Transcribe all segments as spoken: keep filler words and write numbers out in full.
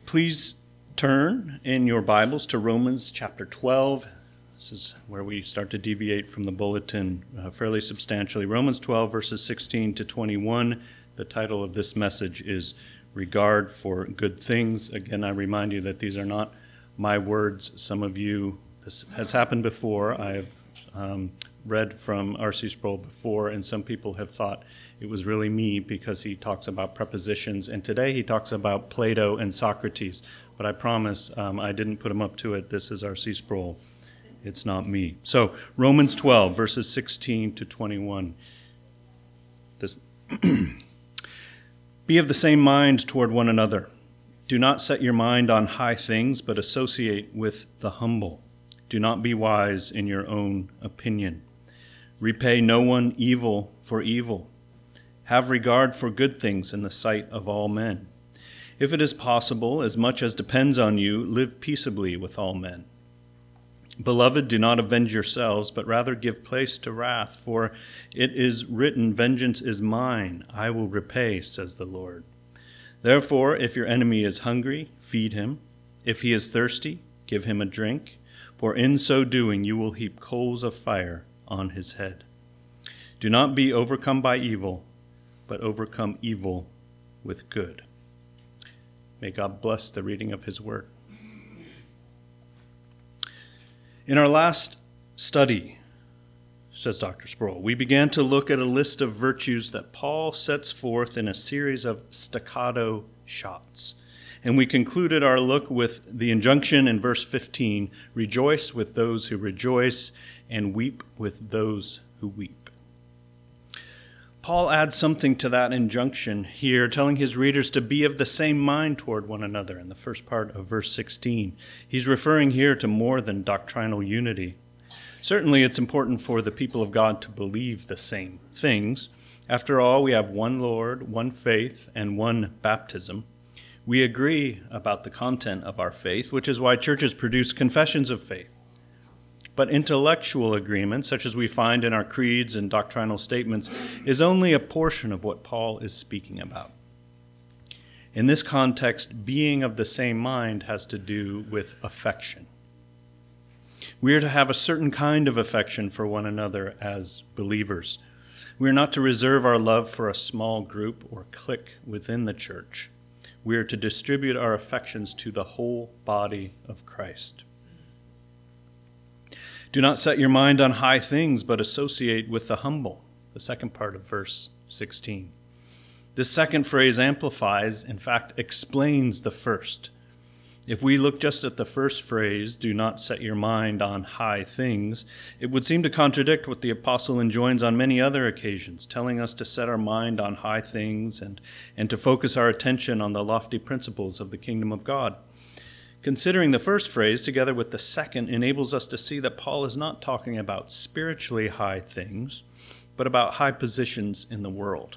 Please turn in your Bibles to Romans chapter twelve. This is where we start to deviate from the bulletin uh, fairly substantially. Romans twelve, verses sixteen to twenty-one. The title of this message is Regard for Good Things. Again, I remind you that these are not my words. Some of you, this has happened before. I have um, read from R C Sproul before, and some people have thought it was really me because he talks about prepositions. And today he talks about Plato and Socrates. But I promise um, I didn't put him up to it. This is R C Sproul. It's not me. So Romans twelve, verses sixteen to twenty-one. This Be of the same mind toward one another. Do not set your mind on high things, but associate with the humble. Do not be wise in your own opinion. Repay no one evil for evil. Have regard for good things in the sight of all men. If it is possible, as much as depends on you, live peaceably with all men. Beloved, do not avenge yourselves, but rather give place to wrath, for it is written, "Vengeance is mine, I will repay," says the Lord. Therefore, if your enemy is hungry, feed him. If he is thirsty, give him a drink, for in so doing you will heap coals of fire on his head. Do not be overcome by evil, but overcome evil with good. May God bless the reading of his word. In our last study, says Doctor Sproul, we began to look at a list of virtues that Paul sets forth in a series of staccato shots. And we concluded our look with the injunction in verse fifteen, rejoice with those who rejoice and weep with those who weep. Paul adds something to that injunction here, telling his readers to be of the same mind toward one another in the first part of verse sixteen. He's referring here to more than doctrinal unity. Certainly, it's important for the people of God to believe the same things. After all, we have one Lord, one faith, and one baptism. We agree about the content of our faith, which is why churches produce confessions of faith. But intellectual agreement, such as we find in our creeds and doctrinal statements, is only a portion of what Paul is speaking about. In this context, being of the same mind has to do with affection. We are to have a certain kind of affection for one another as believers. We are not to reserve our love for a small group or clique within the church. We are to distribute our affections to the whole body of Christ. Do not set your mind on high things, but associate with the humble. The second part of verse sixteen. This second phrase amplifies, in fact, explains the first. If we look just at the first phrase, do not set your mind on high things, it would seem to contradict what the apostle enjoins on many other occasions, telling us to set our mind on high things and, and to focus our attention on the lofty principles of the kingdom of God. Considering the first phrase together with the second enables us to see that Paul is not talking about spiritually high things, but about high positions in the world.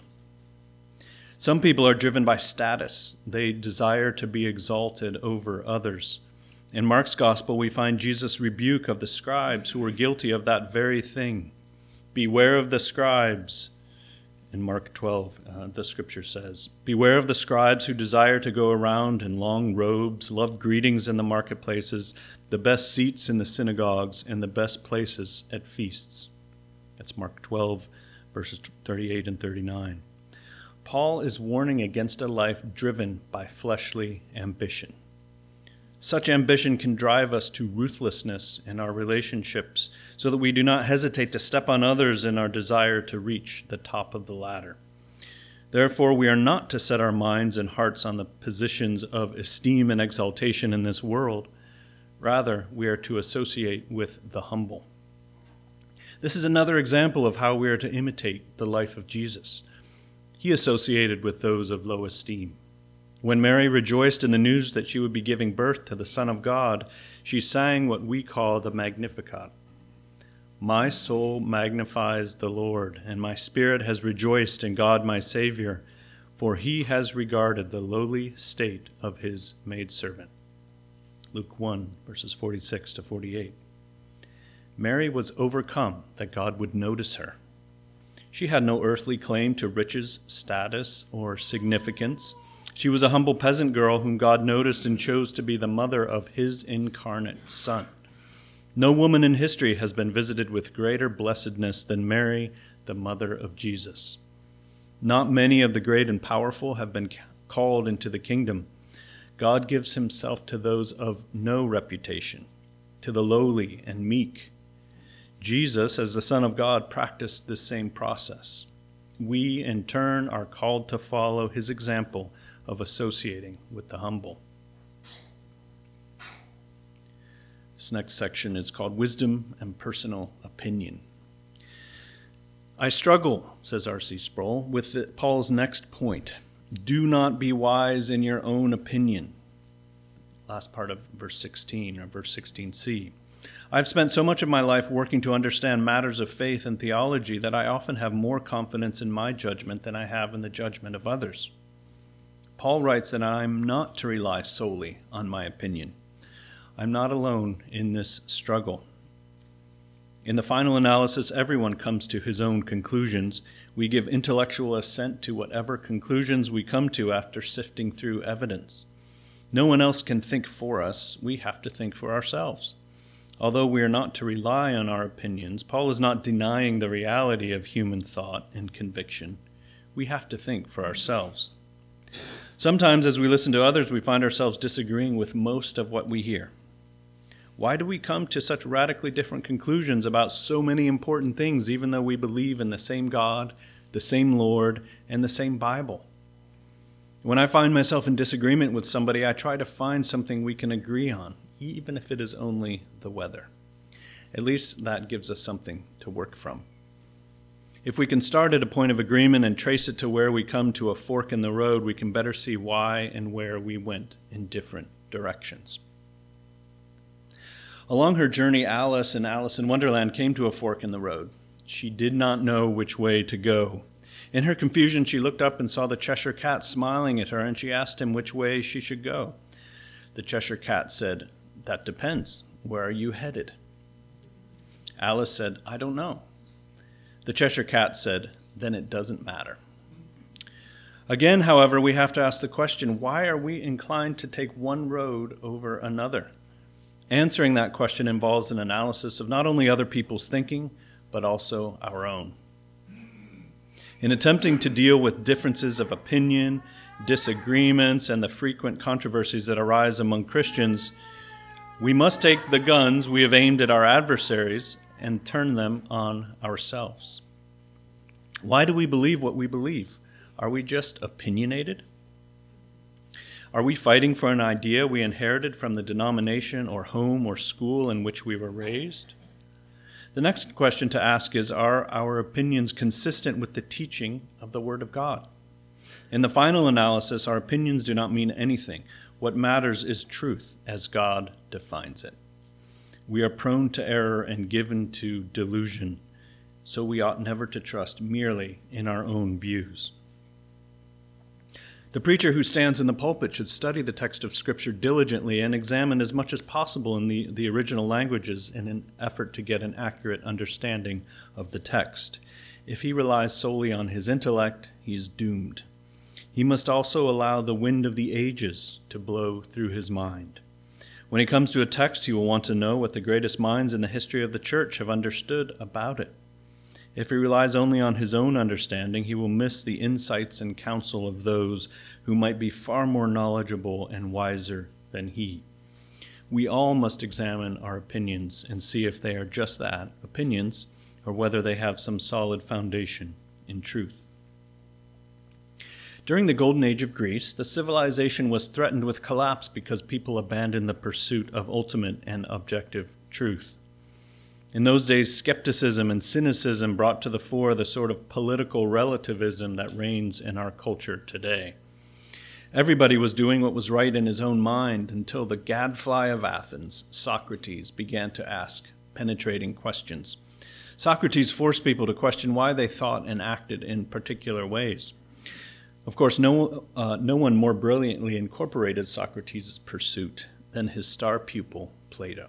Some people are driven by status. They desire to be exalted over others. In Mark's gospel, we find Jesus' rebuke of the scribes who were guilty of that very thing. Beware of the scribes. In Mark twelve, uh, the scripture says, beware of the scribes who desire to go around in long robes, love greetings in the marketplaces, the best seats in the synagogues, and the best places at feasts. That's Mark twelve, verses thirty-eight and thirty-nine. Paul is warning against a life driven by fleshly ambition. Such ambition can drive us to ruthlessness in our relationships so that we do not hesitate to step on others in our desire to reach the top of the ladder. Therefore, we are not to set our minds and hearts on the positions of esteem and exaltation in this world. Rather, we are to associate with the humble. This is another example of how we are to imitate the life of Jesus. He associated with those of low esteem. When Mary rejoiced in the news that she would be giving birth to the Son of God, she sang what we call the Magnificat. My soul magnifies the Lord, and my spirit has rejoiced in God my Savior, for he has regarded the lowly state of his maidservant. Luke one, verses forty-six to forty-eight. Mary was overcome that God would notice her. She had no earthly claim to riches, status, or significance. She was a humble peasant girl whom God noticed and chose to be the mother of his incarnate Son. No woman in history has been visited with greater blessedness than Mary, the mother of Jesus. Not many of the great and powerful have been called into the kingdom. God gives himself to those of no reputation, to the lowly and meek. Jesus, as the Son of God, practiced this same process. We, in turn, are called to follow his example of associating with the humble. This next section is called Wisdom and Personal Opinion. I struggle, says R C Sproul, with the, Paul's next point. Do not be wise in your own opinion. Last part of verse sixteen, or verse sixteen c. I've spent so much of my life working to understand matters of faith and theology that I often have more confidence in my judgment than I have in the judgment of others. Paul writes that I'm not to rely solely on my opinion. I'm not alone in this struggle. In the final analysis, everyone comes to his own conclusions. We give intellectual assent to whatever conclusions we come to after sifting through evidence. No one else can think for us. We have to think for ourselves. Although we are not to rely on our opinions, Paul is not denying the reality of human thought and conviction. We have to think for ourselves. Sometimes as we listen to others, we find ourselves disagreeing with most of what we hear. Why do we come to such radically different conclusions about so many important things, even though we believe in the same God, the same Lord, and the same Bible? When I find myself in disagreement with somebody, I try to find something we can agree on, even if it is only the weather. At least that gives us something to work from. If we can start at a point of agreement and trace it to where we come to a fork in the road, we can better see why and where we went in different directions. Along her journey, Alice in Alice in Wonderland came to a fork in the road. She did not know which way to go. In her confusion, she looked up and saw the Cheshire Cat smiling at her, and she asked him which way she should go. The Cheshire Cat said, "That depends. Where are you headed?" Alice said, "I don't know." The Cheshire Cat said, "Then it doesn't matter." Again, however, we have to ask the question, why are we inclined to take one road over another? Answering that question involves an analysis of not only other people's thinking, but also our own. In attempting to deal with differences of opinion, disagreements, and the frequent controversies that arise among Christians, we must take the guns we have aimed at our adversaries and turn them on ourselves. Why do we believe what we believe? Are we just opinionated? Are we fighting for an idea we inherited from the denomination or home or school in which we were raised? The next question to ask is, are our opinions consistent with the teaching of the Word of God? In the final analysis, our opinions do not mean anything. What matters is truth, as God defines it. We are prone to error and given to delusion, so we ought never to trust merely in our own views. The preacher who stands in the pulpit should study the text of Scripture diligently and examine as much as possible in the, the original languages in an effort to get an accurate understanding of the text. If he relies solely on his intellect, he is doomed. He must also allow the wind of the ages to blow through his mind. When he comes to a text, he will want to know what the greatest minds in the history of the church have understood about it. If he relies only on his own understanding, he will miss the insights and counsel of those who might be far more knowledgeable and wiser than he. We all must examine our opinions and see if they are just that, opinions, or whether they have some solid foundation in truth. During the Golden Age of Greece, the civilization was threatened with collapse because people abandoned the pursuit of ultimate and objective truth. In those days, skepticism and cynicism brought to the fore the sort of political relativism that reigns in our culture today. Everybody was doing what was right in his own mind until the gadfly of Athens, Socrates, began to ask penetrating questions. Socrates forced people to question why they thought and acted in particular ways. Of course, no, uh, no one more brilliantly incorporated Socrates' pursuit than his star pupil, Plato.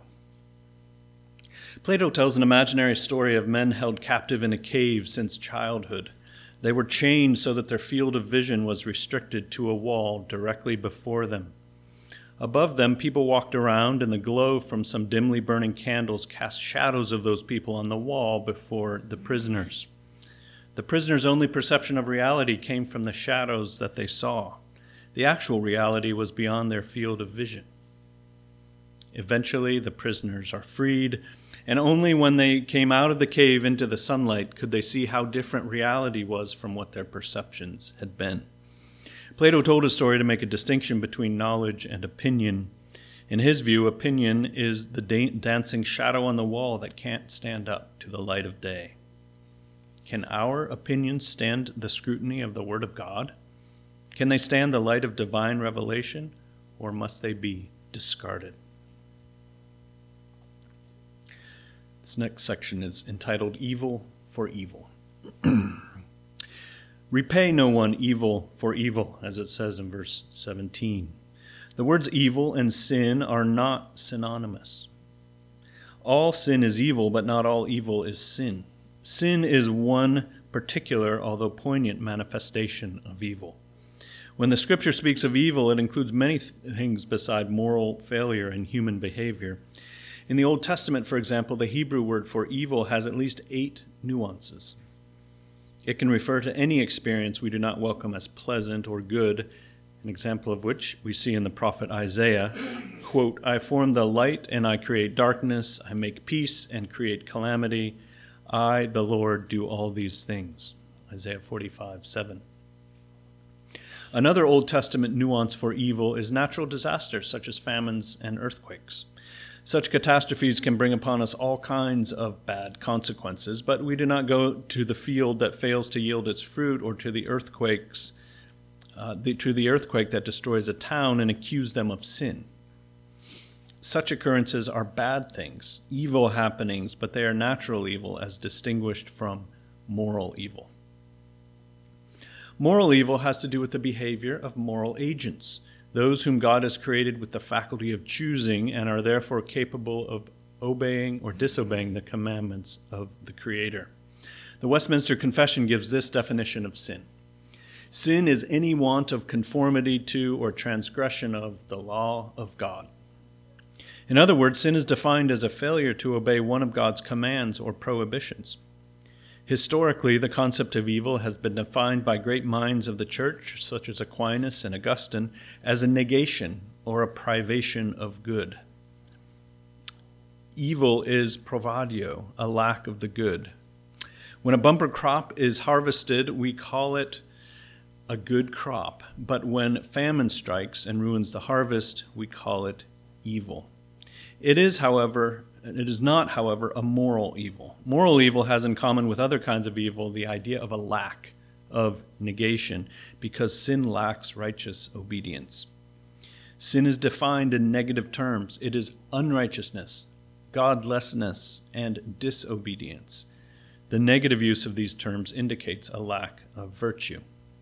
Plato tells an imaginary story of men held captive in a cave since childhood. They were chained so that their field of vision was restricted to a wall directly before them. Above them, people walked around, and the glow from some dimly burning candles cast shadows of those people on the wall before the prisoners. The prisoners' only perception of reality came from the shadows that they saw. The actual reality was beyond their field of vision. Eventually, the prisoners are freed, and only when they came out of the cave into the sunlight could they see how different reality was from what their perceptions had been. Plato told a story to make a distinction between knowledge and opinion. In his view, opinion is the da- dancing shadow on the wall that can't stand up to the light of day. Can our opinions stand the scrutiny of the Word of God? Can they stand the light of divine revelation, or must they be discarded? This next section is entitled Evil for Evil. Repay no one evil for evil, as it says in verse seventeen. The words evil and sin are not synonymous. All sin is evil, but not all evil is sin. Sin is one particular, although poignant, manifestation of evil. When the Scripture speaks of evil, it includes many th- things beside moral failure and human behavior. In the Old Testament, for example, the Hebrew word for evil has at least eight nuances. It can refer to any experience we do not welcome as pleasant or good, an example of which we see in the prophet Isaiah. Quote, I form the light and I create darkness. I make peace and create calamity. I, the Lord, do all these things. Isaiah forty-five, seven. Another Old Testament nuance for evil is natural disasters such as famines and earthquakes. Such catastrophes can bring upon us all kinds of bad consequences, but we do not go to the field that fails to yield its fruit or to the earthquakes, uh, the, to the earthquake that destroys a town and accuse them of sin. Such occurrences are bad things, evil happenings, but they are natural evil as distinguished from moral evil. Moral evil has to do with the behavior of moral agents, those whom God has created with the faculty of choosing and are therefore capable of obeying or disobeying the commandments of the Creator. The Westminster Confession gives this definition of sin. Sin is any want of conformity to or transgression of the law of God. In other words, sin is defined as a failure to obey one of God's commands or prohibitions. Historically, the concept of evil has been defined by great minds of the church, such as Aquinas and Augustine, as a negation or a privation of good. Evil is provadio, a lack of the good. When a bumper crop is harvested, we call it a good crop, but when famine strikes and ruins the harvest, we call it evil. It is, however, It is not, however, a moral evil. Moral evil has in common with other kinds of evil the idea of a lack of negation, because sin lacks righteous obedience. Sin is defined in negative terms. It is unrighteousness, godlessness, and disobedience. The negative use of these terms indicates a lack of virtue.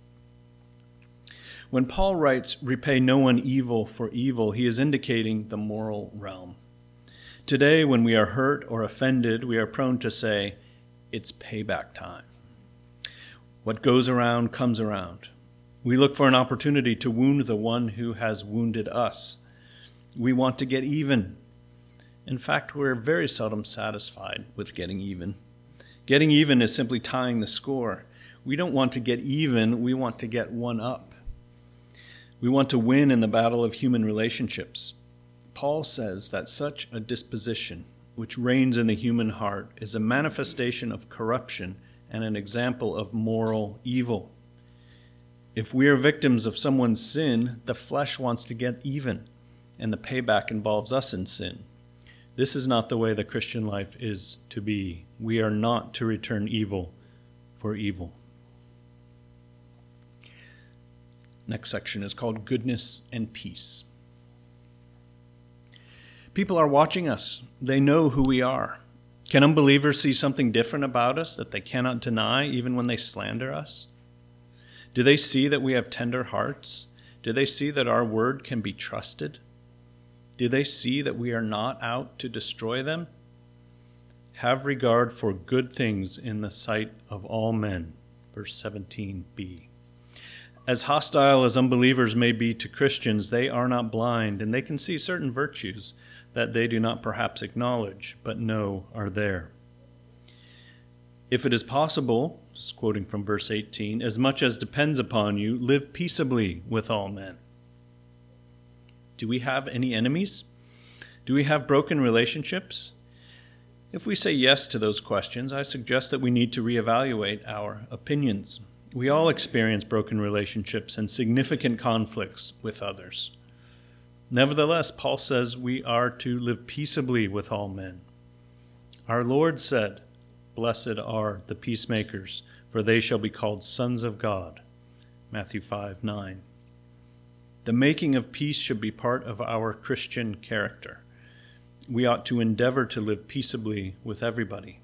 When Paul writes, repay no one evil for evil, he is indicating the moral realm. Today, when we are hurt or offended, we are prone to say, it's payback time. What goes around comes around. We look for an opportunity to wound the one who has wounded us. We want to get even. In fact, we're very seldom satisfied with getting even. Getting even is simply tying the score. We don't want to get even, we want to get one up. We want to win in the battle of human relationships. Paul says that such a disposition, which reigns in the human heart, is a manifestation of corruption and an example of moral evil. If we are victims of someone's sin, the flesh wants to get even, and the payback involves us in sin. This is not the way the Christian life is to be. We are not to return evil for evil. Next section is called Goodness and Peace. People are watching us. They know who we are. Can unbelievers see something different about us that they cannot deny even when they slander us? Do they see that we have tender hearts? Do they see that our word can be trusted? Do they see that we are not out to destroy them? Have regard for good things in the sight of all men. verse seventeen b. As hostile as unbelievers may be to Christians, they are not blind, and they can see certain virtues that they do not perhaps acknowledge, but know are there. If it is possible, just quoting from verse eighteen, as much as depends upon you, live peaceably with all men. Do we have any enemies? Do we have broken relationships? If we say yes to those questions, I suggest that we need to reevaluate our opinions. We all experience broken relationships and significant conflicts with others. Nevertheless, Paul says we are to live peaceably with all men. Our Lord said, "Blessed are the peacemakers, for they shall be called sons of God." Matthew five nine. The making of peace should be part of our Christian character. We ought to endeavor to live peaceably with everybody.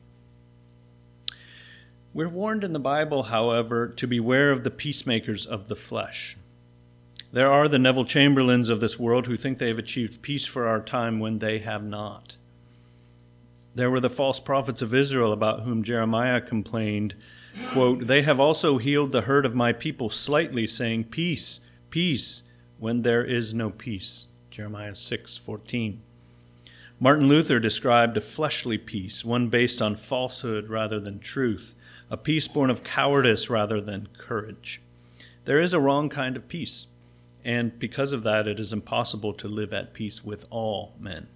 We're warned in the Bible, however, to beware of the peacemakers of the flesh. There are the Neville Chamberlains of this world who think they have achieved peace for our time when they have not. There were the false prophets of Israel about whom Jeremiah complained, quote, "They have also healed the hurt of my people slightly, saying, 'Peace, peace,' when there is no peace." Jeremiah six fourteen. Martin Luther described a fleshly peace, one based on falsehood rather than truth, a peace born of cowardice rather than courage. There is a wrong kind of peace, and because of that, it is impossible to live at peace with all men.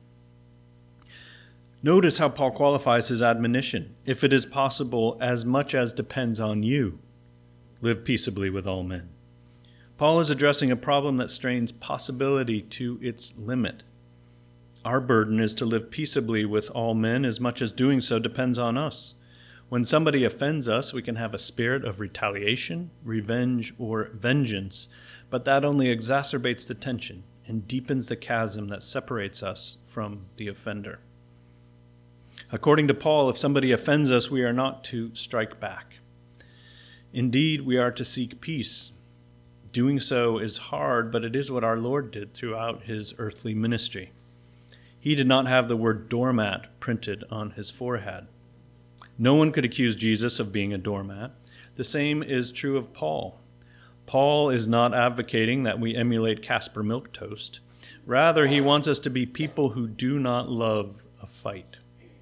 Notice how Paul qualifies his admonition. If it is possible, as much as depends on you, live peaceably with all men. Paul is addressing a problem that strains possibility to its limit. Our burden is to live peaceably with all men as much as doing so depends on us. When somebody offends us, we can have a spirit of retaliation, revenge, or vengeance, but that only exacerbates the tension and deepens the chasm that separates us from the offender. According to Paul, if somebody offends us, we are not to strike back. Indeed, we are to seek peace. Doing so is hard, but it is what our Lord did throughout his earthly ministry. He did not have the word doormat printed on his forehead. No one could accuse Jesus of being a doormat. The same is true of Paul. Paul is not advocating that we emulate Casper Milquetoast. Rather, he wants us to be people who do not love a fight.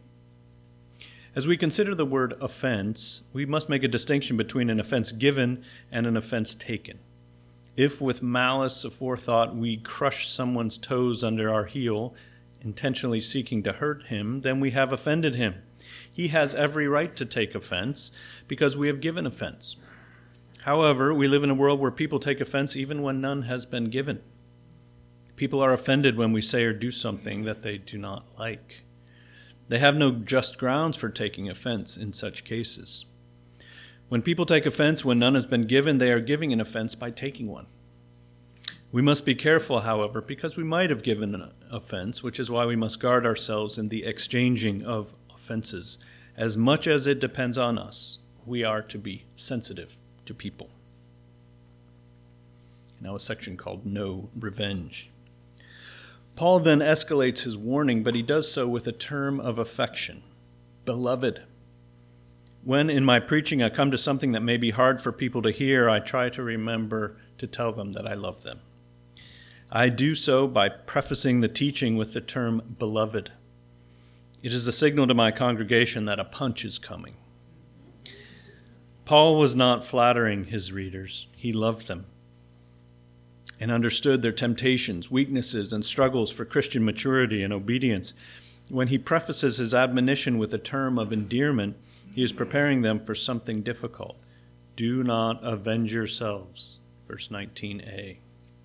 As we consider the word offense, we must make a distinction between an offense given and an offense taken. If with malice aforethought we crush someone's toes under our heel, intentionally seeking to hurt him, then we have offended him. He has every right to take offense because we have given offense. However, we live in a world where people take offense even when none has been given. People are offended when we say or do something that they do not like. They have no just grounds for taking offense in such cases. When people take offense when none has been given, they are giving an offense by taking one. We must be careful, however, because we might have given an offense, which is why we must guard ourselves in the exchanging of offenses. As much as it depends on us, we are to be sensitive to people. Now a section called No Revenge. Paul then escalates his warning, but he does so with a term of affection, beloved. When in my preaching I come to something that may be hard for people to hear, I try to remember to tell them that I love them. I do so by prefacing the teaching with the term beloved. It is a signal to my congregation that a punch is coming. Paul was not flattering his readers. He loved them and understood their temptations, weaknesses, and struggles for Christian maturity and obedience. When he prefaces his admonition with a term of endearment, he is preparing them for something difficult. Do not avenge yourselves, verse nineteen a.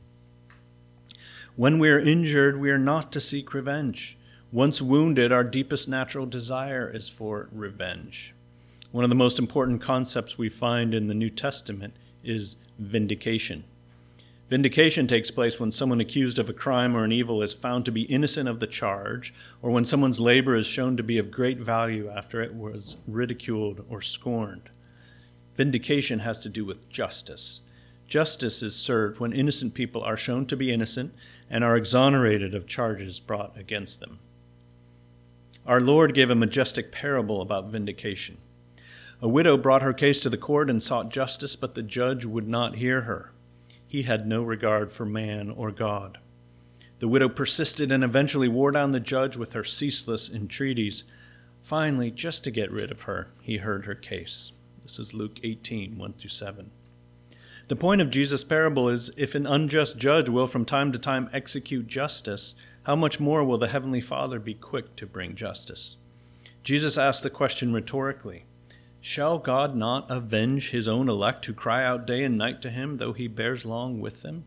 When we are injured, we are not to seek revenge. Once wounded, our deepest natural desire is for revenge. One of the most important concepts we find in the New Testament is vindication. Vindication takes place when someone accused of a crime or an evil is found to be innocent of the charge, or when someone's labor is shown to be of great value after it was ridiculed or scorned. Vindication has to do with justice. Justice is served when innocent people are shown to be innocent and are exonerated of charges brought against them. Our Lord gave a majestic parable about vindication. A widow brought her case to the court and sought justice, but the judge would not hear her. He had no regard for man or God. The widow persisted and eventually wore down the judge with her ceaseless entreaties. Finally, just to get rid of her, he heard her case. This is Luke eighteen, one through seven. The point of Jesus' parable is, if an unjust judge will from time to time execute justice, how much more will the Heavenly Father be quick to bring justice? Jesus asked the question rhetorically, shall God not avenge his own elect who cry out day and night to him, though he bears long with them?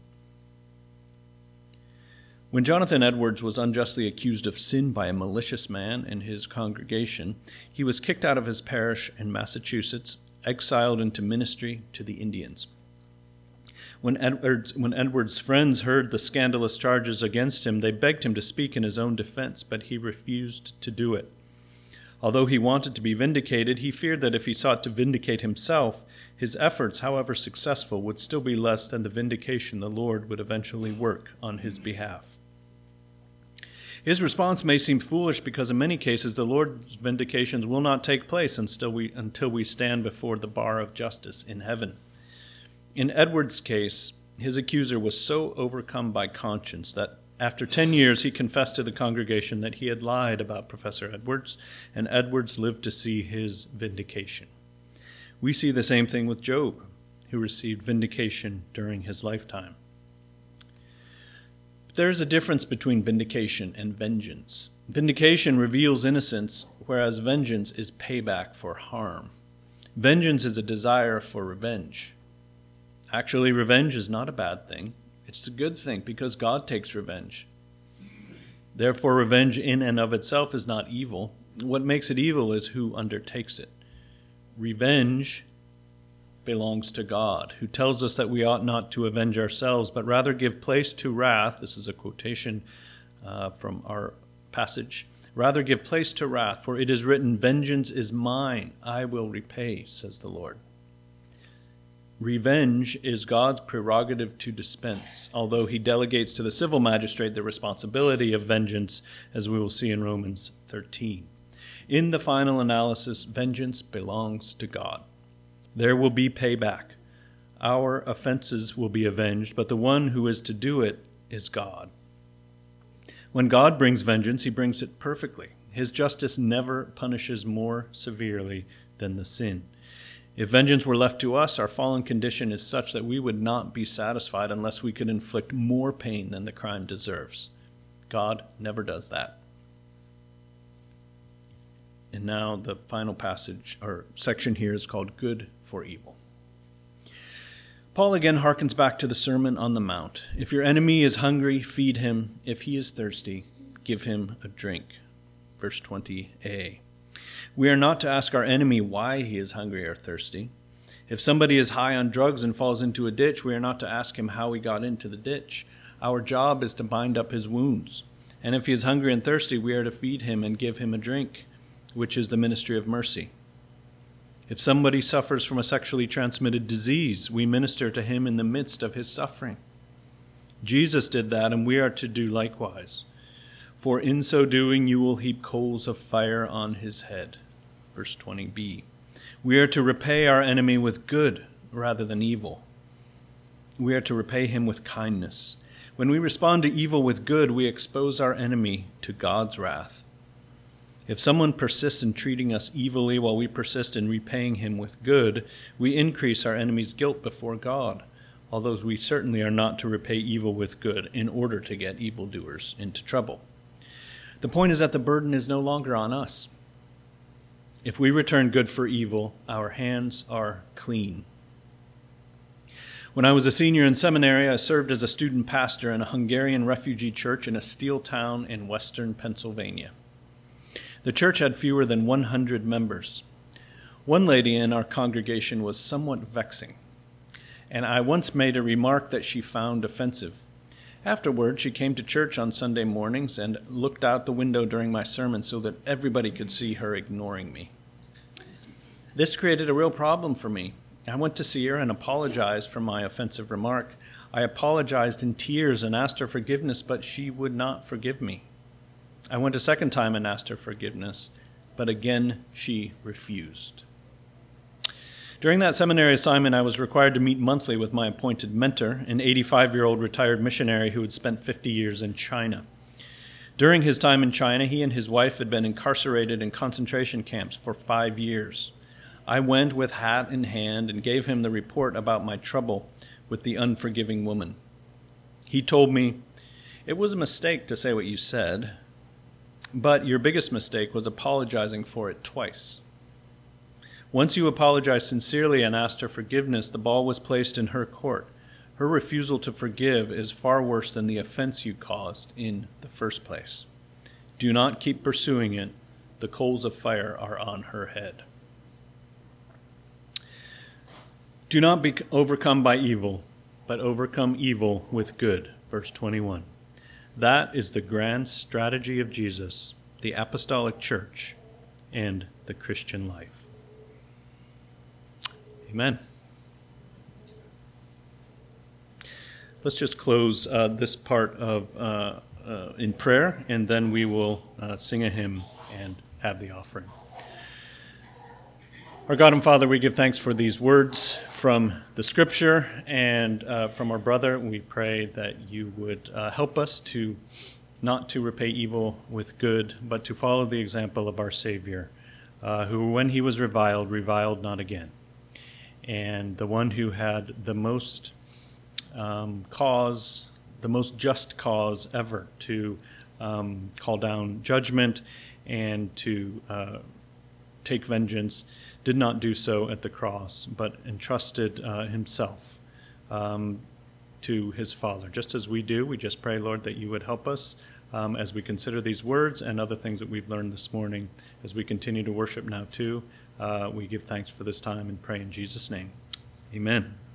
When Jonathan Edwards was unjustly accused of sin by a malicious man in his congregation, he was kicked out of his parish in Massachusetts, exiled into ministry to the Indians. When Edwards, when Edwards' friends heard the scandalous charges against him, they begged him to speak in his own defense, but he refused to do it. Although he wanted to be vindicated, he feared that if he sought to vindicate himself, his efforts, however successful, would still be less than the vindication the Lord would eventually work on his behalf. His response may seem foolish because in many cases the Lord's vindications will not take place until we, until we stand before the bar of justice in heaven. In Edwards' case, his accuser was so overcome by conscience that after ten years he confessed to the congregation that he had lied about Professor Edwards, and Edwards lived to see his vindication. We see the same thing with Job, who received vindication during his lifetime. There is a difference between vindication and vengeance. Vindication reveals innocence, whereas vengeance is payback for harm. Vengeance is a desire for revenge. Actually, revenge is not a bad thing. It's a good thing because God takes revenge. Therefore, revenge in and of itself is not evil. What makes it evil is who undertakes it. Revenge belongs to God, who tells us that we ought not to avenge ourselves, but rather give place to wrath. This is a quotation uh, from our passage. Rather give place to wrath, for it is written, vengeance is mine, I will repay, says the Lord. Revenge is God's prerogative to dispense, although he delegates to the civil magistrate the responsibility of vengeance, as we will see in Romans thirteen. In the final analysis, vengeance belongs to God. There will be payback. Our offenses will be avenged, but the one who is to do it is God. When God brings vengeance, he brings it perfectly. His justice never punishes more severely than the sin. If vengeance were left to us, our fallen condition is such that we would not be satisfied unless we could inflict more pain than the crime deserves. God never does that. And now the final passage or section here is called Good for Evil. Paul again harkens back to the Sermon on the Mount. If your enemy is hungry, feed him. If he is thirsty, give him a drink. Verse twenty a. We are not to ask our enemy why he is hungry or thirsty. If somebody is high on drugs and falls into a ditch, we are not to ask him how he got into the ditch. Our job is to bind up his wounds. And if he is hungry and thirsty, we are to feed him and give him a drink, which is the ministry of mercy. If somebody suffers from a sexually transmitted disease, we minister to him in the midst of his suffering. Jesus did that, and we are to do likewise. For in so doing, you will heap coals of fire on his head. Verse twenty b. We are to repay our enemy with good rather than evil. We are to repay him with kindness. When we respond to evil with good, we expose our enemy to God's wrath. If someone persists in treating us evilly while we persist in repaying him with good, we increase our enemy's guilt before God, although we certainly are not to repay evil with good in order to get evildoers into trouble. The point is that the burden is no longer on us. If we return good for evil, our hands are clean. When I was a senior in seminary, I served as a student pastor in a Hungarian refugee church in a steel town in western Pennsylvania. The church had fewer than one hundred members. One lady in our congregation was somewhat vexing, and I once made a remark that she found offensive. Afterward, she came to church on Sunday mornings and looked out the window during my sermon so that everybody could see her ignoring me. This created a real problem for me. I went to see her and apologized for my offensive remark. I apologized in tears and asked her forgiveness, but she would not forgive me. I went a second time and asked her forgiveness, but again she refused. During that seminary assignment, I was required to meet monthly with my appointed mentor, an eighty-five-year-old retired missionary who had spent fifty years in China. During his time in China, he and his wife had been incarcerated in concentration camps for five years. I went with hat in hand and gave him the report about my trouble with the unforgiving woman. He told me, "It was a mistake to say what you said, but your biggest mistake was apologizing for it twice. Once you apologized sincerely and asked her forgiveness, the ball was placed in her court. Her refusal to forgive is far worse than the offense you caused in the first place. Do not keep pursuing it. The coals of fire are on her head." Do not be overcome by evil, but overcome evil with good. Verse twenty-one. That is the grand strategy of Jesus, the apostolic church, and the Christian life. Amen. Let's just close uh, this part of uh, uh, in prayer, and then we will uh, sing a hymn and have the offering. Our God and Father, we give thanks for these words from the Scripture and uh, from our brother. We pray that you would uh, help us to not to repay evil with good, but to follow the example of our Savior, uh, who, when he was reviled, reviled not again. And the one who had the most um, cause, the most just cause ever to um, call down judgment and to uh, take vengeance, did not do so at the cross, but entrusted uh, himself um, to his Father. Just as we do, we just pray, Lord, that you would help us um, as we consider these words and other things that we've learned this morning. As we continue to worship now too, uh, we give thanks for this time and pray in Jesus' name. Amen.